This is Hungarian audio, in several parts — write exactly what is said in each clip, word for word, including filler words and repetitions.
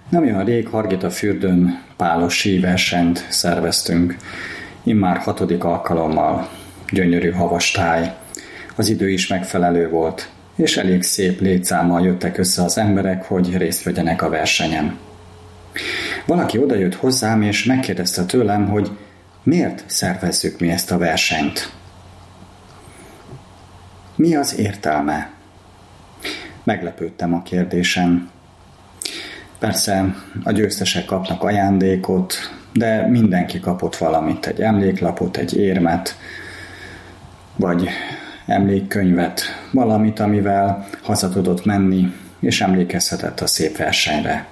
Nem olyan rég Hargitafürdőn pálos síversenyt szerveztünk, immár hatodik alkalommal. Gyönyörű havas táj, az idő is megfelelő volt, és elég szép létszámmal jöttek össze az emberek, hogy részt vegyenek a versenyen. Valaki odajött hozzám, és megkérdezte tőlem, hogy miért szervezzük mi ezt a versenyt. Mi az értelme? Meglepődtem a kérdésen. Persze a győztesek kapnak ajándékot, de mindenki kapott valamit, egy emléklapot, egy érmet, vagy emlékkönyvet, valamit, amivel haza tudott menni, és emlékezhetett a szép versenyre.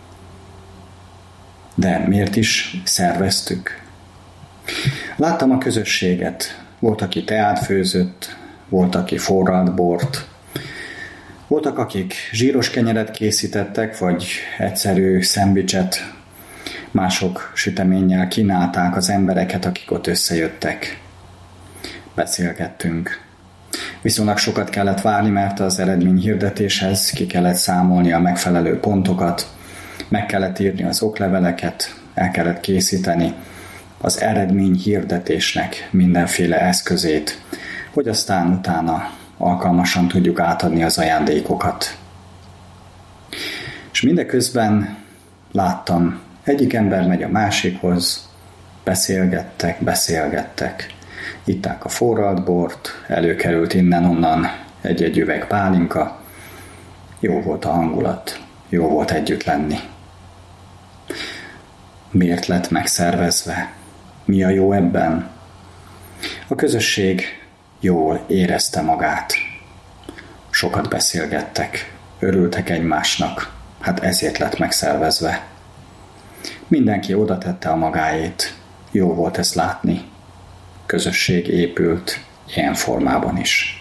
De miért is szerveztük? Láttam a közösséget. Volt, aki teát főzött, volt, aki forralt bort, voltak, akik zsíros kenyeret készítettek, vagy egyszerű szendvicset, mások süteménnyel kínálták az embereket, akik ott összejöttek. Beszélgettünk. Viszonylag sokat kellett várni, mert az eredményhirdetéshez ki kellett számolni a megfelelő pontokat, meg kellett írni az okleveleket, el kellett készíteni az eredményhirdetésnek mindenféle eszközét, hogy aztán utána alkalmasan tudjuk átadni az ajándékokat. És mindeközben láttam, egyik ember megy a másikhoz, beszélgettek, beszélgettek. Itták a forralt bort, előkerült innen-onnan egy-egy üveg pálinka. Jó volt a hangulat, jó volt együtt lenni. Miért lett megszervezve? Mi a jó ebben? A közösség jól érezte magát. Sokat beszélgettek, örültek egymásnak, hát ezért lett megszervezve. Mindenki oda tette a magáét, jó volt ezt látni. Közösség épült ilyen formában is.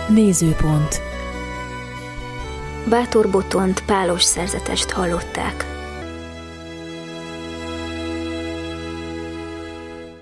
Nézőpont. Bátor Botont pálos szerzetest hallották.